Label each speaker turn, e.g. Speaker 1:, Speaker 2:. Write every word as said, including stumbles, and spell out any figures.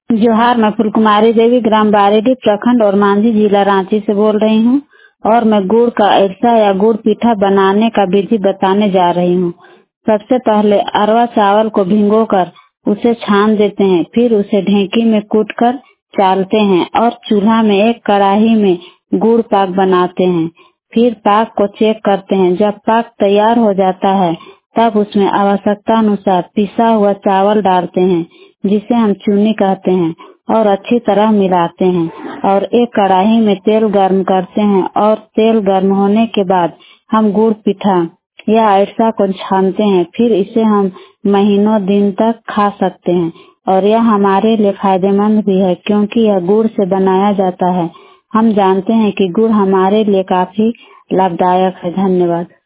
Speaker 1: जोहार, मैं फुलकुमारी देवी ग्राम बारेडी प्रखंड और मांझी जिला रांची से बोल रही हूँ और मैं गुड़ का अरसा या गुड़ पीठा बनाने का विधि बताने जा रही हूँ। सबसे पहले अरवा चावल को भिगोकर उसे छान देते हैं, फिर उसे ढेंकी में कूटकर चालते हैं और चूल्हा में एक कढ़ाई में गुड़ पाक बनाते हैं। फिर पाक को चेक करते हैं। जब पाक तैयार हो जाता है तब उसमें आवश्यकता अनुसार पिसा हुआ चावल डालते हैं, जिसे हम चूनी कहते हैं, और अच्छी तरह मिलाते हैं और एक कढ़ाई में तेल गर्म करते हैं और तेल गर्म होने के बाद हम गुड़ पीठा या अरसा को छानते हैं। फिर इसे हम महीनों दिन तक खा सकते हैं और यह हमारे लिए फायदेमंद भी है, क्योंकि यह गुड़ से बनाया जाता है। हम जानते हैं कि गुड़ हमारे लिए काफी लाभदायक है। धन्यवाद।